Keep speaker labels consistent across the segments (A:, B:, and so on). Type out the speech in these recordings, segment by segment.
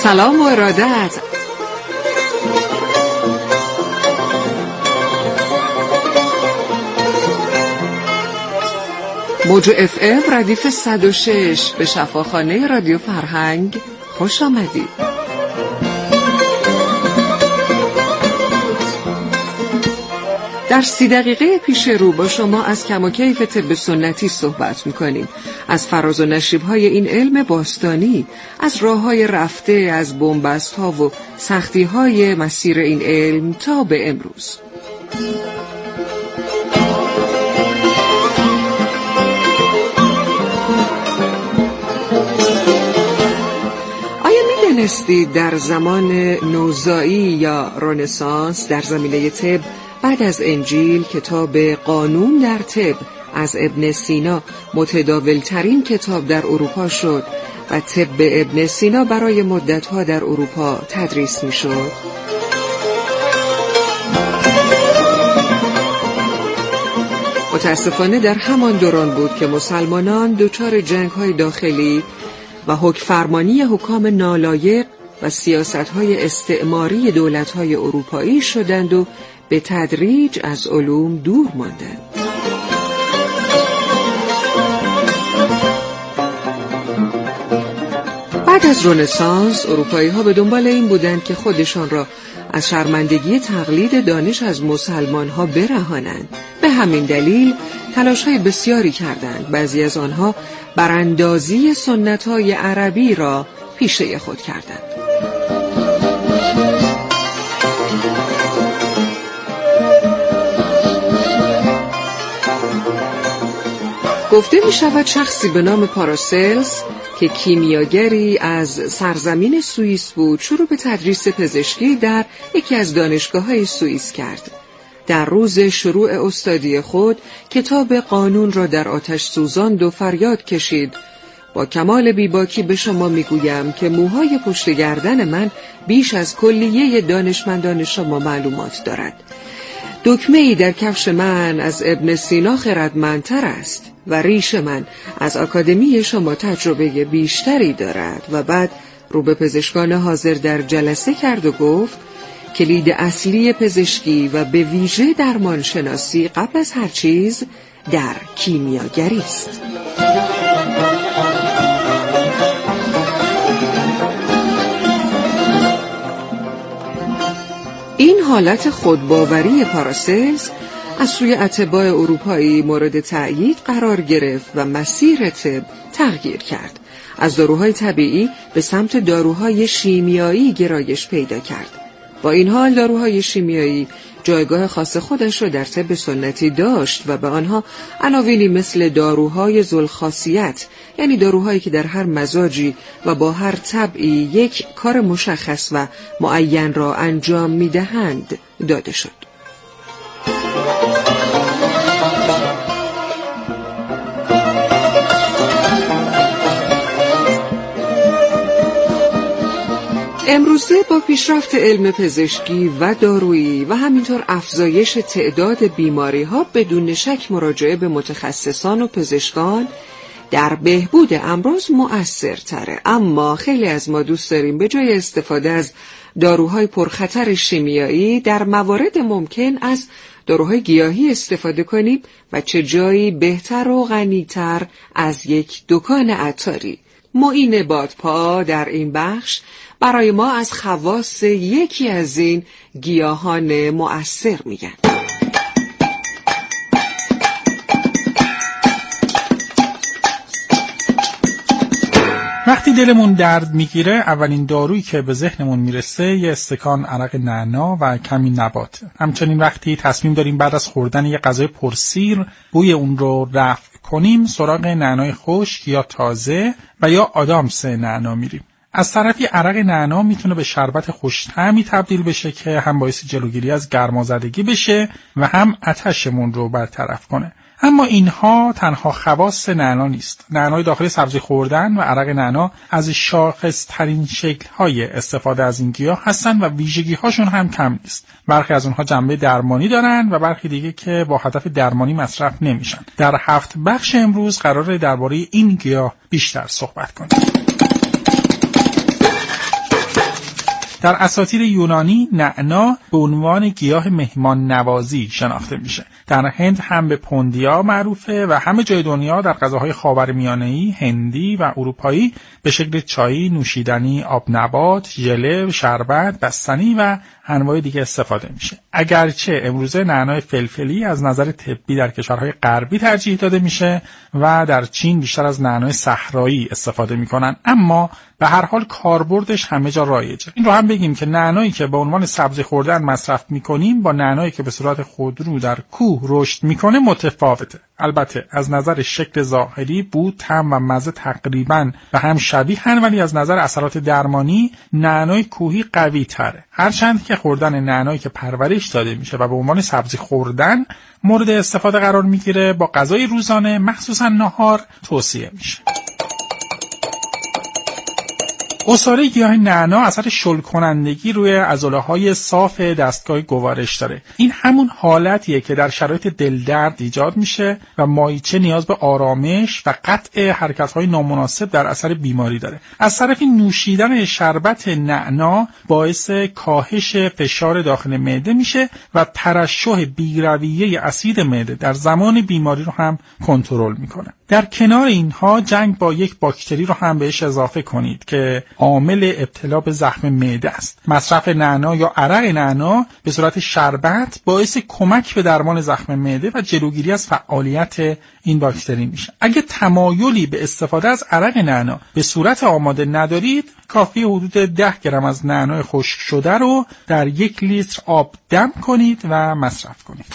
A: سلام و ارادت. موج اف ام ردیف 106 به شفاخانه رادیو فرهنگ خوش آمدید. در 30 دقیقه پیش رو با شما از کم و کیف طب سنتی صحبت می‌کنیم، از فراز و نشیب‌های این علم باستانی، از راه‌های رفته از بن‌بست‌ها و سختی‌های مسیر این علم تا به امروز. آیا می‌دانستید در زمان نوزایی یا رنسانس در زمینه طب بعد از انجیل کتاب قانون در طب از ابن سینا متداول ترین کتاب در اروپا شد و طب ابن سینا برای مدت‌ها در اروپا تدریس می‌شد؟ متاسفانه در همان دوران بود که مسلمانان دچار جنگ‌های داخلی و حکمفرمانی حکام نالایق و سیاست‌های استعماری دولت‌های اروپایی شدند و به تدریج از علوم دور ماندند. بعد از رنسانس اروپایی‌ها به دنبال این بودند که خودشان را از شرمندگی تقلید دانش از مسلمان‌ها برهانند. به همین دلیل تلاش‌های بسیاری کردند. بعضی از آنها براندازی سنت‌های عربی را پیشه خود کردند. گفته می شود شخصی به نام پاراسلس که کیمیاگری از سرزمین سوئیس بود شروع به تدریس پزشکی در یکی از دانشگاه‌های سوئیس کرد. در روز شروع استادی خود کتاب قانون را در آتش سوزاند و فریاد کشید: با کمال بیباکی به شما میگویم که موهای پشت گردن من بیش از کلیه دانشمندان شما معلومات دارد. دکمه‌ای در کفش من از ابن سینا خردمندتر است و ریش من از آکادمی شما تجربه بیشتری دارد. و بعد رو به پزشکان حاضر در جلسه کرد و گفت: کلید اصلی پزشکی و به ویژه درمانشناسی قبل از هر چیز در کیمیاگری است. این حالت خودباوری پاراسلس از سوی اتباع اروپایی مورد تأیید قرار گرفت و مسیر طب تغییر کرد. از داروهای طبیعی به سمت داروهای شیمیایی گرایش پیدا کرد. با این حال داروهای شیمیایی جایگاه خاص خودش را در طب سنتی داشت و به آنها عناوینی مثل داروهای ذوالخاصیت، یعنی داروهایی که در هر مزاجی و با هر طبعی یک کار مشخص و معین را انجام می‌دهند، داده شد. امروزه با پیشرفت علم پزشکی و دارویی و همینطور افزایش تعداد بیماری‌ها بدون شک مراجعه به متخصصان و پزشکان در بهبود امراض مؤثرتره. اما خیلی از ما دوست داریم به جای استفاده از داروهای پرخطر شیمیایی در موارد ممکن از داروهای گیاهی استفاده کنیم و چه جایی بهتر و غنی‌تر از یک دکان عطاری. معین بادپا در این بخش برای ما از خواص یکی از این گیاهان مؤثر میگن.
B: وقتی دلمون درد میگیره اولین دارویی که به ذهنمون میرسه یه استکان عرق نعنا و کمی نبات. همچنین وقتی تصمیم داریم بعد از خوردن یه غذای پرسیر بوی اون رو رفع کنیم سراغ نعنای خشک یا تازه و یا آدامس نعنا میریم. از طرفی عرق نعنا میتونه به شربت خوش‌طعمی تبدیل بشه که هم باعث جلوگیری از گرمازدگی بشه و هم آتشمون رو برطرف کنه. اما اینها تنها خواص نعنا نیست. نعنای داخل سبزی خوردن و عرق نعنا از شاخص‌ترین شکل‌های استفاده از این گیاه هستن و ویژگی‌هاشون هم کم نیست. برخی از اونها جنبه درمانی دارن و برخی دیگه که با هدف درمانی مصرف نمیشن. در 7 بخش امروز قراره درباره این گیاه بیشتر صحبت کنیم. در اساطیر یونانی نعنا به عنوان گیاه مهمان نوازی شناخته میشه. در هند هم به پوندیا معروفه و همه جای دنیا در غذاهای خاورمیانه‌ای، هندی و اروپایی به شکل چایی، نوشیدنی، آب نبات، ژله، شربت، بستنی و انواع دیگه استفاده میشه. اگرچه امروزه نعنای فلفلی از نظر طبی در کشورهای غربی ترجیح داده میشه و در چین بیشتر از نعنای صحرایی استفاده میکنن، اما به هر حال کاربردش همه جا رایجه. این رو هم بگیم که نعنایی که به عنوان سبزی خوردن مصرف میکنیم با نعنایی که به صورت خودرو در کوه رشد میکنه متفاوته. البته از نظر شکل ظاهری، بو، طعم و مزه تقریبا به هم شبیهن، ولی از نظر اثرات درمانی نعنای کوهی قوی تره. هرچند که خوردن نعنایی که پرورش داده میشه و به عنوان سبزی خوردن مورد استفاده قرار میگیره، با غذای روزانه مخصوصا نهار توصیه میشه. عصاره گیاه نعنا اثر شل کنندگی روی عضله‌های صاف دستگاه گوارش داره. این همون حالتیه که در شرایط دلدرد ایجاد میشه و مایچه نیاز به آرامش و قطع حرکت‌های نامناسب در اثر بیماری داره. از طرفی نوشیدن شربت نعنا باعث کاهش فشار داخل معده میشه و ترشح بی‌رویه اسید معده در زمان بیماری رو هم کنترل میکنه. در کنار اینها جنگ با یک باکتری رو هم بهش اضافه کنید که عامل ابتلا به زخم معده است. مصرف نعنا یا عرق نعنا به صورت شربت باعث کمک به درمان زخم معده و جلوگیری از فعالیت این باکتری میشه. اگه تمایلی به استفاده از عرق نعنا به صورت آماده ندارید، کافی حدود 10 گرم از نعنای خشک شده رو در 1 لیتر آب دم کنید و مصرف کنید.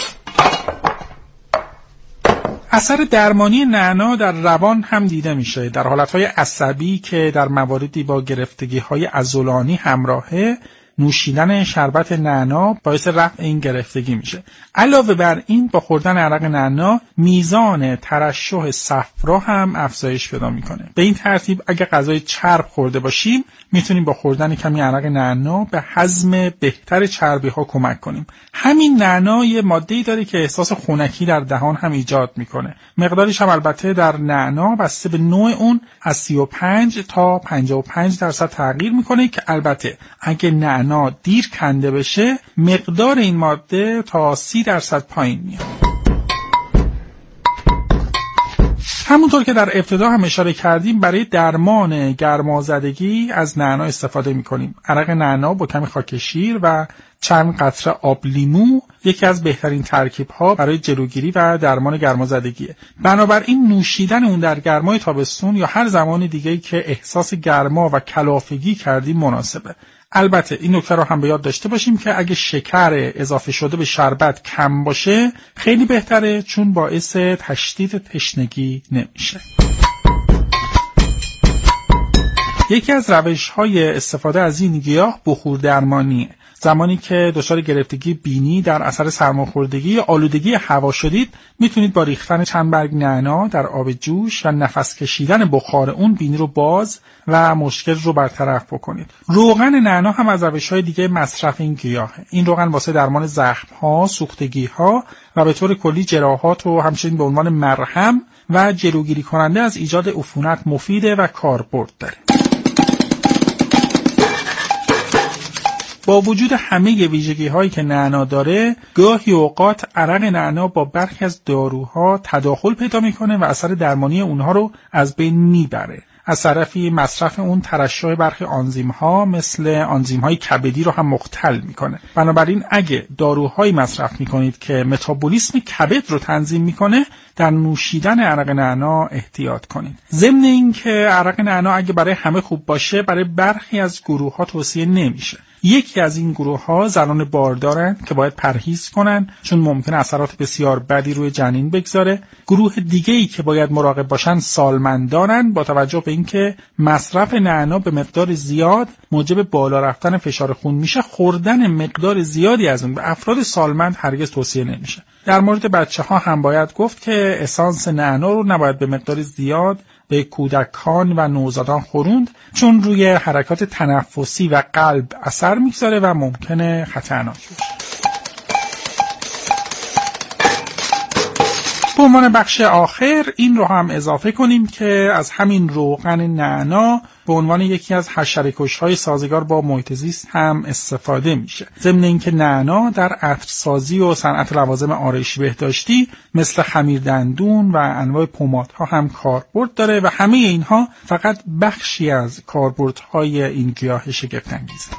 B: اثر درمانی نعنا در روان هم دیده میشه. در حالتهای عصبی که در مواردی با گرفتگی‌های عضلانی همراهه، نوشیدن شربت نعنا باعث رفع این گرفتگی میشه. علاوه بر این، با خوردن عرق نعنا میزان ترشح صفرا هم افزایش پیدا میکنه. به این ترتیب اگه غذای چرب خورده باشیم، میتونیم با خوردن کمی عرق نعنا به هضم بهتر چربی ها کمک کنیم. همین نعنا یه ماده‌ای داره که احساس خنکی در دهان هم ایجاد میکنه. مقدارش هم البته در نعنا بسته به نوع اون از 35 تا 55% تغییر میکنه که البته اگه نعنا دیر کنده بشه، مقدار این ماده تا 30% پایین میاد. همونطور که در ابتدا هم اشاره کردیم، برای درمان گرمازدگی از نعنا استفاده می‌کنیم. عرق نعنا با کمی خاک شیر و چند قطره آب لیمو یکی از بهترین ترکیب‌ها برای جلوگیری و درمان گرمازدگیه. بنابراین نوشیدن اون در گرمای تابستون یا هر زمان دیگه‌ای که احساس گرما و کلافگی کردیم مناسبه. البته این نکته رو هم به یاد داشته باشیم که اگه شکر اضافه شده به شربت کم باشه خیلی بهتره، چون باعث تشدید تشنگی نمیشه. یکی از روش‌های استفاده از این گیاه بخور درمانیه. زمانی که دچار گرفتگی بینی در اثر سرماخوردگی یا آلودگی هوا شدید، میتونید با ریختن چند برگ نعنا در آب جوش و نفس کشیدن بخار اون بینی رو باز و مشکل رو برطرف بکنید. روغن نعنا هم از روش‌های دیگه مصرف این گیاهه. این روغن واسه درمان زخم‌ها، سوختگی‌ها و به طور کلی جراحات و همچنین به عنوان مرهم و جلوگیری کننده از ایجاد عفونت مفیده و کاربرد داره. با وجود همه ویژگی‌هایی که نعنا داره، گاهی اوقات عرق نعنا با برخی از داروها تداخل پیدا میکنه و اثر درمانی اونها رو از بین میبره. از طرفی مصرف اون ترشح برخی آنزیم‌ها مثل آنزیم‌های کبدی رو هم مختل میکنه. بنابراین اگه داروهایی مصرف میکنید که متابولیسم کبد رو تنظیم میکنه، در نوشیدن عرق نعنا احتیاط کنید. ضمن اینکه عرق نعنا اگه برای همه خوب باشه، برای برخی از گروه‌ها توصیه نمیشه. یکی از این گروه‌ها زنان باردارند که باید پرهیز کنن، چون ممکنه اثرات بسیار بدی روی جنین بگذاره. گروه دیگه‌ای که باید مراقب باشن سالمندانن، با توجه به اینکه مصرف نعنا به مقدار زیاد موجب بالا رفتن فشار خون میشه. خوردن مقدار زیادی از اون به افراد سالمند هرگز توصیه نمیشه. در مورد بچه‌ها هم باید گفت که اسانس نعنا رو نباید به مقدار زیاد به کودکان و نوزادان خوروند، چون روی حرکات تنفسی و قلب اثر میگذاره و ممکنه خطرناک باشه. به عنوان بخش آخر این رو هم اضافه کنیم که از همین روغن نعنا به عنوان یکی از حشره‌کش‌های سازگار با محیط زیست هم استفاده میشه. ضمن اینکه نعنا در عطرسازی و صنعت لوازم آرایشی بهداشتی مثل خمیردندون و انواع پمادها هم کاربرد داره و همه اینها فقط بخشی از کاربردهای این گیاه شگفت‌انگیزه.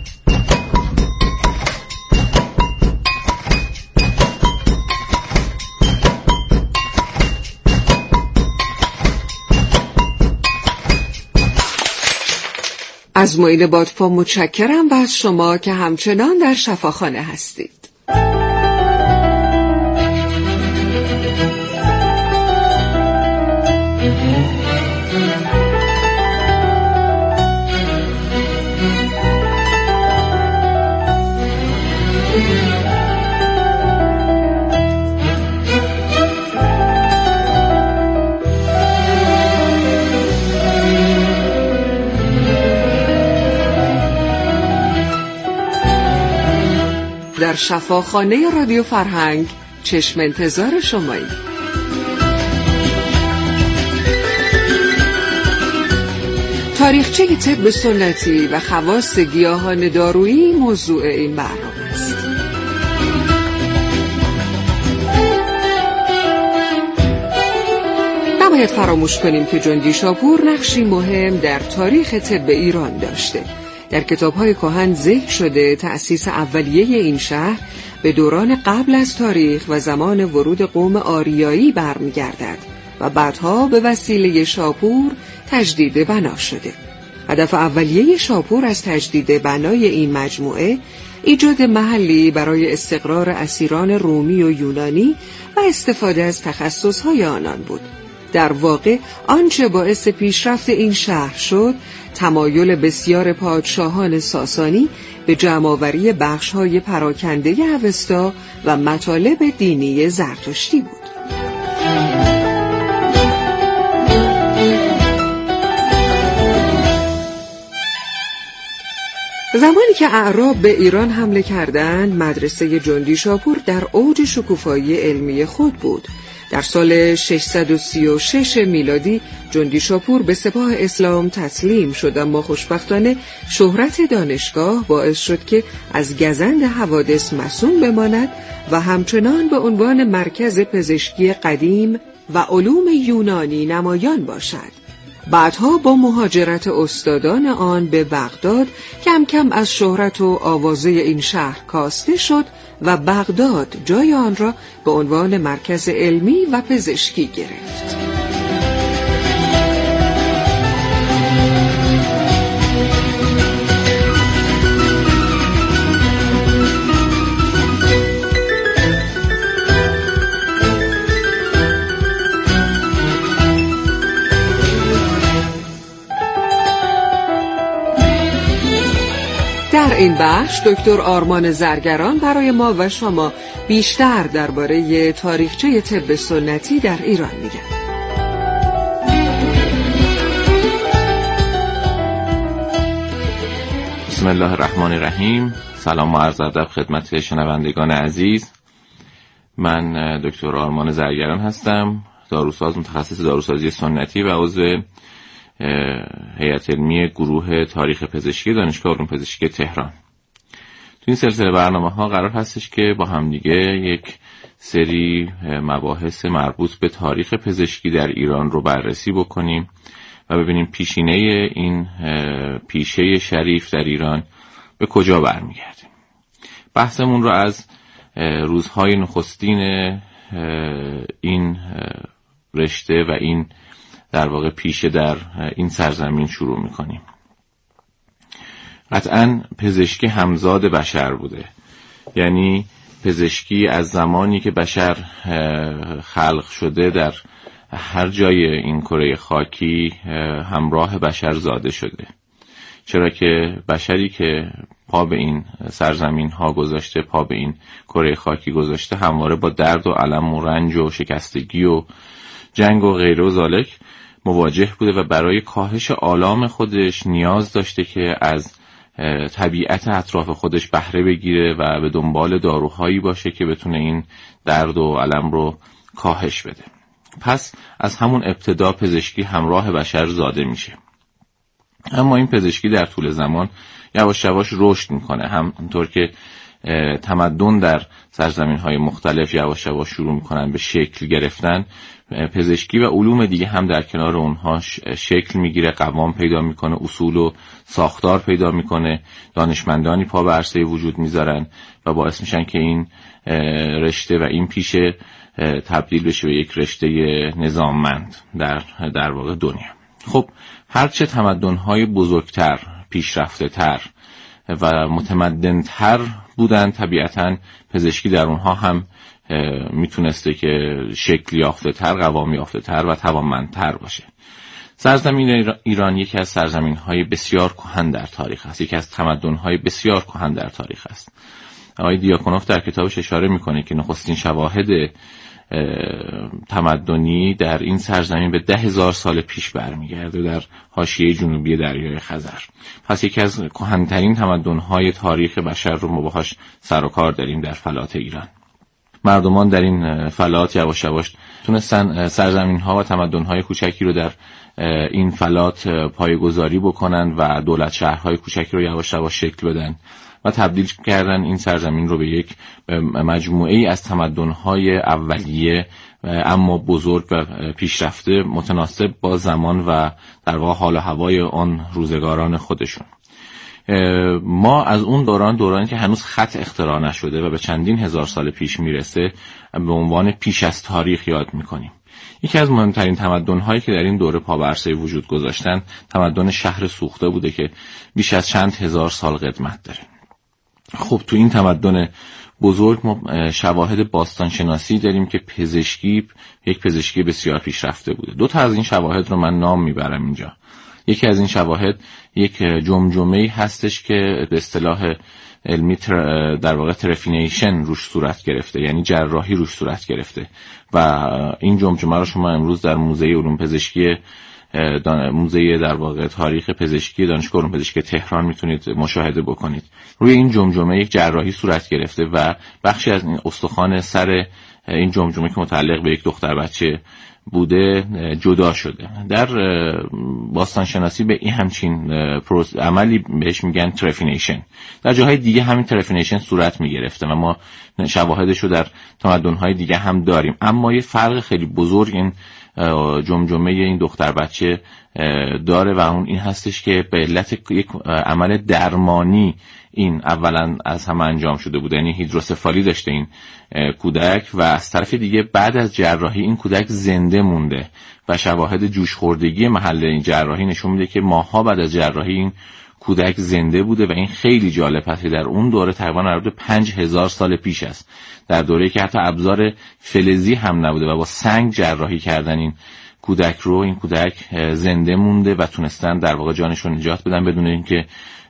A: از معین بادپا متشکرم و از شما که همچنان در شفاخانه هستید. در شفاخانه رادیو فرهنگ چشم انتظار شماییم. تاریخچه طب سنتی و خواص گیاهان دارویی موضوع این برنامه است. نباید فراموش کنیم که جندی شاپور نقشی مهم در تاریخ طب ایران داشته. در کتاب‌های کهن ذکر شده تأسیس اولیه این شهر به دوران قبل از تاریخ و زمان ورود قوم آریایی برمیگردد و بعدها به وسیله شاپور تجدید بنا شده. هدف اولیه شاپور از تجدید بنای این مجموعه ایجاد محلی برای استقرار اسیران رومی و یونانی و استفاده از تخصص‌های آنان بود. در واقع آنچه باعث پیشرفت این شهر شد تمایل بسیار پادشاهان ساسانی به جمع‌آوری بخش‌های پراکنده اوستا و مطالب دینی زرتشتی بود. زمانی که اعراب به ایران حمله کردند، مدرسه جندی شاپور در اوج شکوفایی علمی خود بود. در سال 636 میلادی جندی شاپور به سپاه اسلام تسلیم شد، اما خوشبختانه شهرت دانشگاه باعث شد که از گزند حوادث مصون بماند و همچنان به عنوان مرکز پزشکی قدیم و علوم یونانی نمایان باشد. بعدها با مهاجرت استادان آن به بغداد کم کم از شهرت و آوازه این شهر کاسته شد و بغداد جای آن را به عنوان مرکز علمی و پزشکی گرفت. در این بخش دکتر آرمان زرگران برای ما و شما بیشتر درباره تاریخچه طب سنتی در ایران میگن.
C: بسم الله الرحمن الرحیم. سلام و عرض ادب خدمت شنوندگان عزیز. من دکتر آرمان زرگران هستم، داروساز، متخصص داروسازی سنتی و عضو هیئت علمی گروه تاریخ پزشکی دانشگاه علوم پزشکی تهران. تو این سلسله برنامه‌ها قرار هستش که با همدیگه یک سری مباحث مربوط به تاریخ پزشکی در ایران رو بررسی بکنیم و ببینیم پیشینه این پیشه شریف در ایران به کجا برمیگرده. بحثمون رو از روزهای نخستین این رشته و این در واقع پیشه در این سرزمین شروع میکنیم. قطعاً پزشکی همزاد بشر بوده، یعنی پزشکی از زمانی که بشر خلق شده در هر جای این کره خاکی همراه بشر زاده شده، چرا که بشری که پا به این سرزمین ها گذاشته، پا به این کره خاکی گذاشته، همواره با درد و الم و رنج و شکستگی و جنگ و غیره و ذالک مواجه بوده و برای کاهش آلام خودش نیاز داشته که از طبیعت اطراف خودش بهره بگیره و به دنبال داروهایی باشه که بتونه این درد و الم رو کاهش بده. پس از همون ابتدا پزشکی همراه بشر زاده میشه. اما این پزشکی در طول زمان یواش یواش رشد میکنه، همونطور که تمدن در سرزمین‌های مختلف یواش یواش شروع میکنن به شکل گرفتن، پزشکی و علوم دیگه هم در کنار اونها شکل میگیره، قوام پیدا میکنه، اصول و ساختار پیدا میکنه، دانشمندانی پا به عرصه وجود میذارن و باعث میشن که این رشته و این پیشه تبدیل بشه به یک رشته نظاممند در واقع دنیا. خب هرچه تمدن‌های بزرگتر، پیشرفته‌تر و متمدن‌تر بودن، طبیعتاً پزشکی در اونها هم میتونسته که شکل یافته‌تر، قوام یافته‌تر و توانمندتر باشه. سرزمین ایران یکی از سرزمین‌های بسیار کهن در تاریخ است، یکی از تمدن‌های بسیار کهن در تاریخ است. آقای دیاکونوف در کتابش اشاره میکنه که نخستین شواهد تمدنی در این سرزمین به 10,000 سال پیش برمیگرده در حاشیه جنوبی دریای خزر. پس یکی از کهن‌ترین تمدن‌های تاریخ بشر رو ما باهاش سر و کار داریم در فلات ایران. مردمان در این فلات یواش یواش تونستن سرزمین‌ها و تمدن‌های کوچکی رو در این فلات پایه‌گذاری بکنن و دولت شهرهای کوچکی رو یواش یواش شکل بدن و تبدیل کردن این سرزمین رو به یک مجموعه‌ای از تمدن‌های اولیه اما بزرگ و پیشرفته، متناسب با زمان و در واقع حال و هوای آن روزگاران خودشون. ما از اون دورانی که هنوز خط اختراع نشده و به چندین هزار سال پیش میرسه به عنوان پیش از تاریخ یاد میکنیم. یکی از مهمترین تمدن‌هایی که در این دوره پا به عرصه وجود گذاشتن تمدن شهر سوخته بوده که بیش از چند هزار سال قدمت داره. خب تو این تمدن بزرگ ما شواهد باستانشناسی داریم که یک پزشکی بسیار پیشرفته بوده. دو تا از این شواهد رو من نام میبرم اینجا. یکی از این شواهد یک جمجمه‌ای هستش که به اصطلاح علمی در واقع ترفینیشن روش صورت گرفته، یعنی جراحی روش صورت گرفته و این جمجمه رو شما امروز در موزه علوم پزشکی موزه در واقع تاریخ پزشکی دانشگاه علوم پزشکی تهران میتونید مشاهده بکنید. روی این جمجمه یک جراحی صورت گرفته و بخشی از این استخوان سر این جمجمه که متعلق به یک دختر بچه بوده جدا شده. در باستانشناسی به این همچین عملی بهش میگن ترفینیشن. در جاهای دیگه همین ترفینیشن صورت میگرفته و ما شواهدش رو در تمدن‌های دیگه هم داریم، اما یه فرق خیلی بزرگ این جمجمه این دختر بچه داره و اون این هستش که به علت یک عمل درمانی این اولا از همه انجام شده بوده، یعنی هیدروسفالی داشته این کودک و از طرف دیگه بعد از جراحی این کودک زنده مونده و شواهد جوش خوردگی محل این جراحی نشون میده که ماه‌ها بعد از جراحی این کودک زنده بوده و این خیلی جالب هست. در اون دوره تقریبا حدود 5,000 سال پیش است، در دوره‌ای که حتی ابزار فلزی هم نبوده و با سنگ جراحی کردن این کودک زنده مونده و تونستن در واقع جانش رو نجات بدن بدون اینکه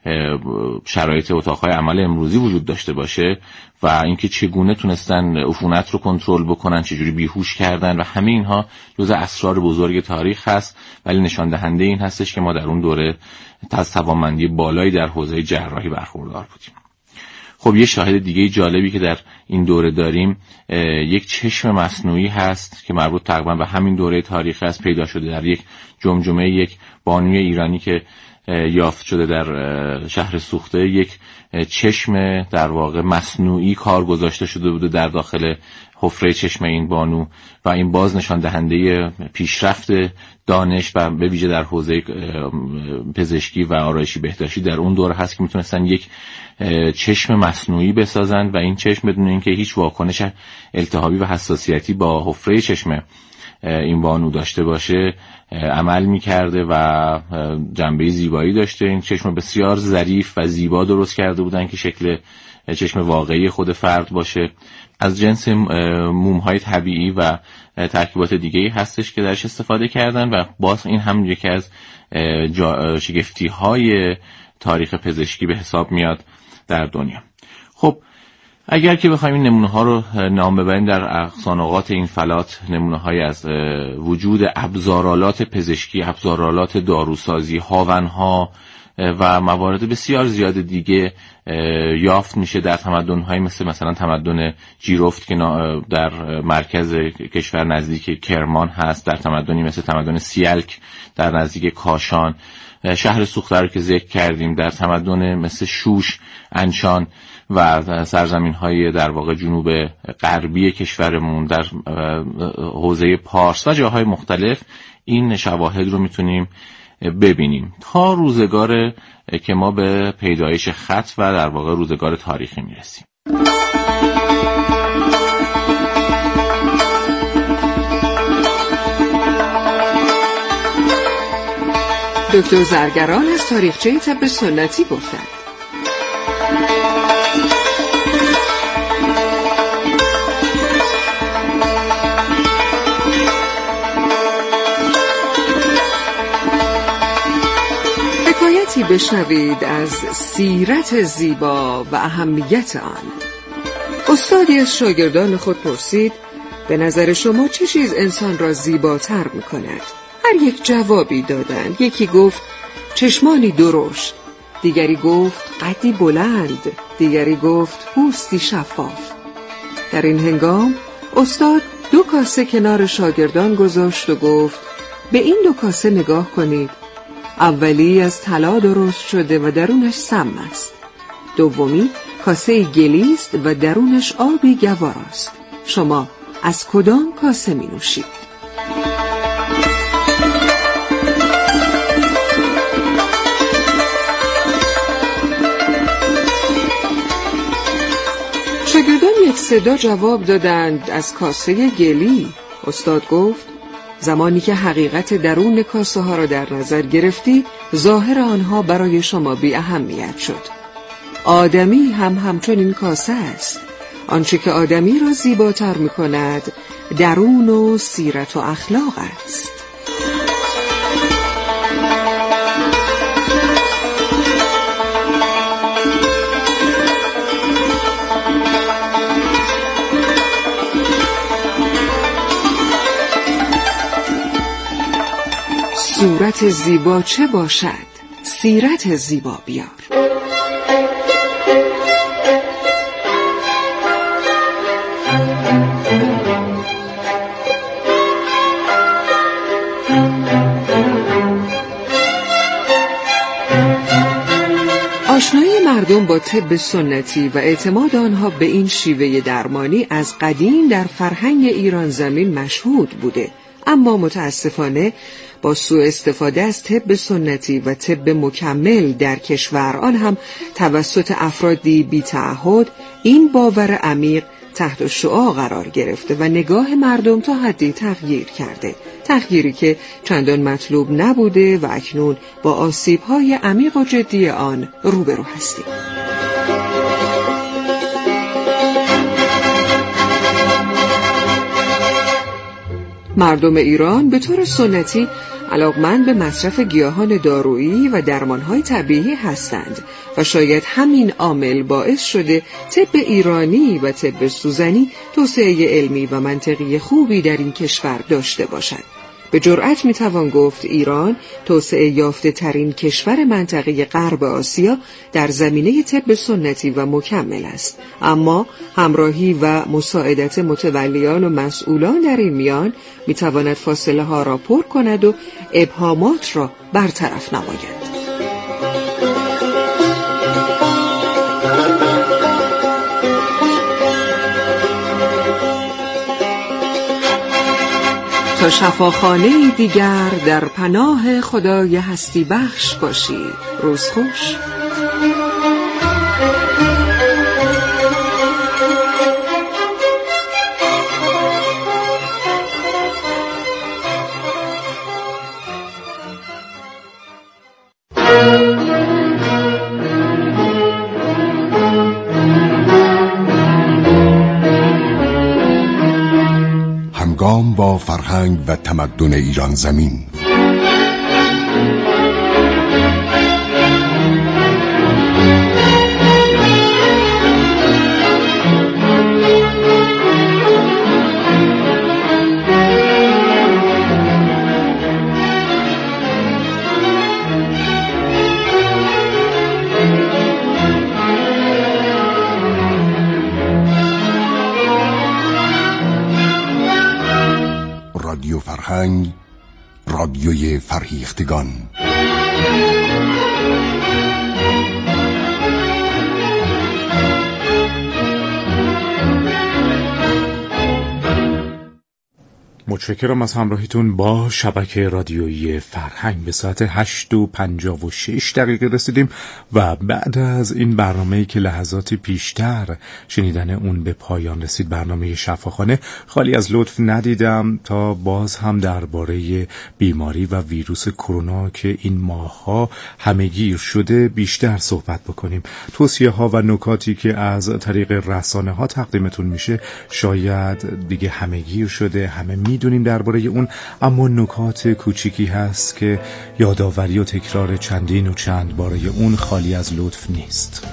C: شرایط اتاق‌های عمل امروزی وجود داشته باشه و اینکه چگونه تونستن عفونت رو کنترل بکنن، چجوری بیهوش کردن و همه اینها جزء اسرار بزرگ تاریخ هست، ولی نشان دهنده این هستش که ما در اون دوره از توانمندی بالایی در حوزه جراحی برخوردار بودیم. خب یه شاهد دیگه جالبی که در این دوره داریم یک چشم مصنوعی هست که مربوط تقریبا به همین دوره تاریخ است، پیدا شده در یک جمجمه یک بانوی ایرانی که یافت شده در شهر سوخته. یک چشم در واقع مصنوعی کار گذاشته شده بوده در داخل حفره چشم این بانو و این باز نشان دهنده پیشرفت دانش و به ویژه در حوزه پزشکی و آرایشی بهداشتی در اون دوره هست که میتونستن یک چشم مصنوعی بسازن و این چشم بدون اینکه هیچ واکنش التهابی و حساسیتی با حفره چشم این بانو داشته باشه عمل میکرده و جنبه زیبایی داشته. این چشم بسیار ظریف و زیبا درست کرده بودن که شکل چشم واقعی خود فرد باشه. از جنس موم‌های طبیعی و ترکیبات دیگه‌ای هستش که درش استفاده کردن و باز این هم یکی از شگفتی‌های تاریخ پزشکی به حساب میاد در دنیا. خب اگر که بخوایم این نمونه‌ها رو نام ببریم در اقصانقات این فلات، نمونه‌های از وجود ابزارالات پزشکی، ابزارالات داروسازی، هاون‌ها، و موارد بسیار زیاد دیگه یافت میشه در تمدن‌های مثلا تمدن جیرفت که در مرکز کشور نزدیک کرمان هست، در تمدنی مثل تمدن سیلک در نزدیک کاشان، شهر سوخته رو که ذکر کردیم، در تمدن مثل شوش، انشان و سرزمین‌های در واقع جنوب غربی کشورمون، در حوزه پارس و جاهای مختلف این شواهد رو میتونیم ببینیم تا روزگار که ما به پیدایش خط و در واقع روزگار تاریخی میرسیم.
A: دکتر زرگران از تاریخچه طب سنتی گفتند. حکایتی بشنوید از سیرت زیبا و اهمیت آن. استادی از شاگردان خود پرسید: به نظر شما چه چیز انسان را زیباتر می‌کند؟ هر یک جوابی دادند. یکی گفت چشمانی درشت، دیگری گفت قدی بلند، دیگری گفت پوستی شفاف. در این هنگام استاد 2 کاسه کنار شاگردان گذاشت و گفت: به این 2 کاسه نگاه کنید. اولی از طلا درست شده و درونش سم است. دومی کاسه گلی است و درونش آبی گوار است. شما از کدام کاسه می نوشید؟ شاگردان یک صدا جواب دادند: از کاسه گلی. استاد گفت: زمانی که حقیقت درون کاسه ها را در نظر گرفتی، ظاهر آنها برای شما بی اهمیت شد. آدمی هم همچنین کاسه است. آنچه که آدمی را زیباتر می کند درون و سیرت و اخلاق است. صورت زیبا چه باشد؟ سیرت زیبا بیار. آشنایی مردم با طب سنتی و اعتماد آنها به این شیوه درمانی از قدیم در فرهنگ ایران زمین مشهود بوده، اما متاسفانه با سوء استفاده از طب سنتی و طب مکمل در کشور، آن هم توسط افرادی بی تعهد، این باور عمیق تحت شعاع قرار گرفته و نگاه مردم تا حدی تغییر کرده، تغییری که چندان مطلوب نبوده و اکنون با آسیب‌های عمیق و جدی آن روبرو هستیم. مردم ایران به طور سنتی علاقمند به مصرف گیاهان دارویی و درمانهای طبیعی هستند و شاید همین عامل باعث شده طب ایرانی و طب سوزنی توسعه علمی و منطقی خوبی در این کشور داشته باشد. به جرئت میتوان گفت ایران توسعه یافته ترین کشور منطقه غرب آسیا در زمینه طب سنتی و مکمل است، اما همراهی و مساعدت متولیان و مسئولان در این میان میتواند فاصله ها را پر کند و ابهامات را برطرف نماید. تا شفاخانه دیگر در پناه خدای هستی بخش باشید. روز خوش.
D: با فرهنگ و تمدن ایران زمین. فرهنگ، رادیوی فرهیختگان.
E: متشکرم از همراهیتون با شبکه رادیویی فرهنگ. به ساعت 8:56 رسیدیم و بعد از این برنامه‌ای که لحظاتی پیشتر شنیدن اون به پایان رسید، برنامه شفاخانه، خالی از لطف ندیدم تا باز هم درباره بیماری و ویروس کرونا که این ماه‌ها همه‌گیر شده بیشتر صحبت بکنیم. توصیه‌ها و نکاتی که از طریق رسانه‌ها تقدیمتون میشه شاید دیگه همه‌گیر شده، همه میدونیم درباره اون، اما نکات کوچیکی هست که یادآوری و تکرار چندین و چند باره اون خالی از لطف نیست.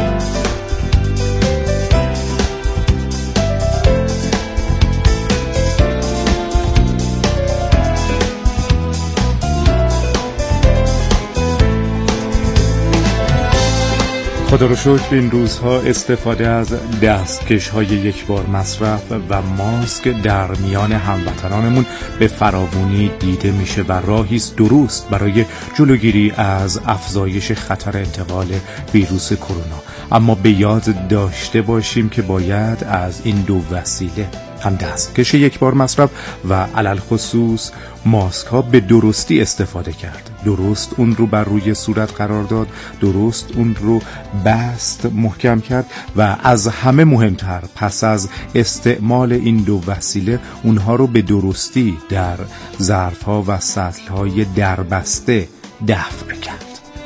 E: خدا رو شکر این روزها استفاده از دستکش‌های یک بار مصرف و ماسک در میان هموطنانمون به فراوانی دیده میشه و راهی است درست برای جلوگیری از افزایش خطر انتقال ویروس کرونا. اما به یاد داشته باشیم که باید از این دو وسیله، هم دستکش یک بار مصرف و علل خصوص ماسک ها، به درستی استفاده کرد. درست اون رو بر روی صورت قرار داد، درست اون رو بست، محکم کرد و از همه مهمتر پس از استعمال این دو وسیله اونها رو به درستی در ظرف ها و سطل های دربسته دفع کرد.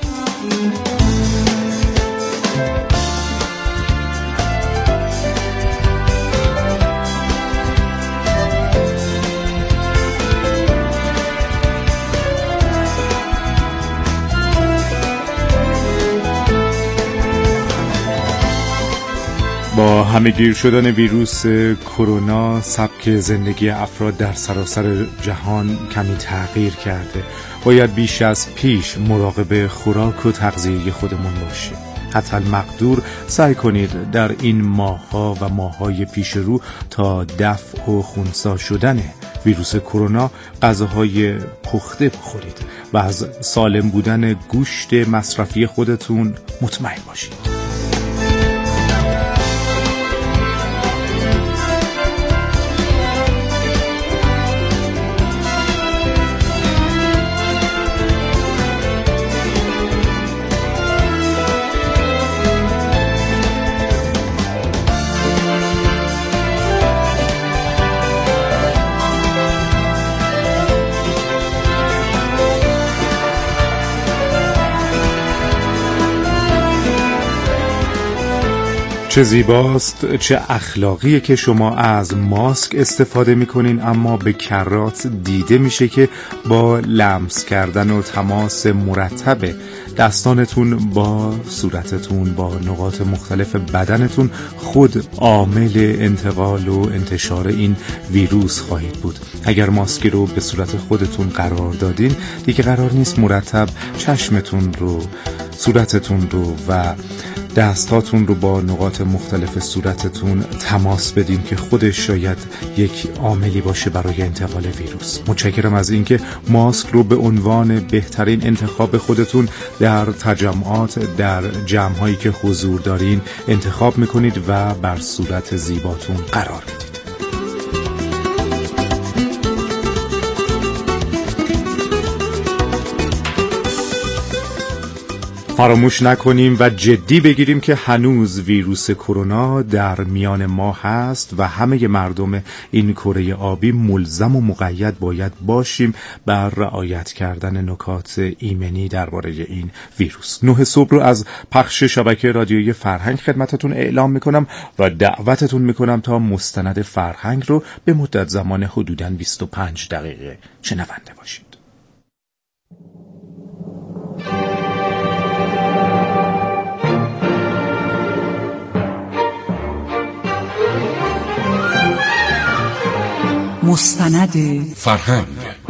E: با همه‌گیر شدن ویروس کرونا سبک زندگی افراد در سراسر جهان کمی تغییر کرده. باید بیش از پیش مراقب خوراک و تغذیه خودمون باشیم. حتی المقدور سعی کنید در این ماه‌ها و ماه‌های پیش رو تا دفع و خنثی شدن ویروس کرونا غذاهای پخته بخورید و از سالم بودن گوشت مصرفی خودتون مطمئن باشید. چه زیباست، چه اخلاقیه که شما از ماسک استفاده میکنین، اما به کرات دیده میشه که با لمس کردن و تماس مرتب دستانتون با صورتتون، با نقاط مختلف بدنتون خود عامل انتقال و انتشار این ویروس خواهید بود. اگر ماسکی رو به صورت خودتون قرار دادین، دیگه قرار نیست مرتب چشمتون رو، صورتتون رو و دستاتون رو با نقاط مختلف صورتتون تماس بدین که خودش شاید یک عاملی باشه برای انتقال ویروس. متشکرم از اینکه ماسک رو به عنوان بهترین انتخاب خودتون در تجمعات، در جمع‌هایی که حضور دارین انتخاب میکنید و بر صورت زیباتون قرار میدید. فراموش نکنیم و جدی بگیریم که هنوز ویروس کرونا در میان ما هست و همه مردم این کره آبی ملزم و مقید باید باشیم بر رعایت کردن نکات ایمنی درباره این ویروس. 9 صبح رو از پخش شبکه رادیویی فرهنگ خدمتتون اعلام میکنم و دعوتتون میکنم تا مستند فرهنگ رو به مدت زمان حدوداً 25 دقیقه شنونده باشید.
F: مستند
D: فرهنگ.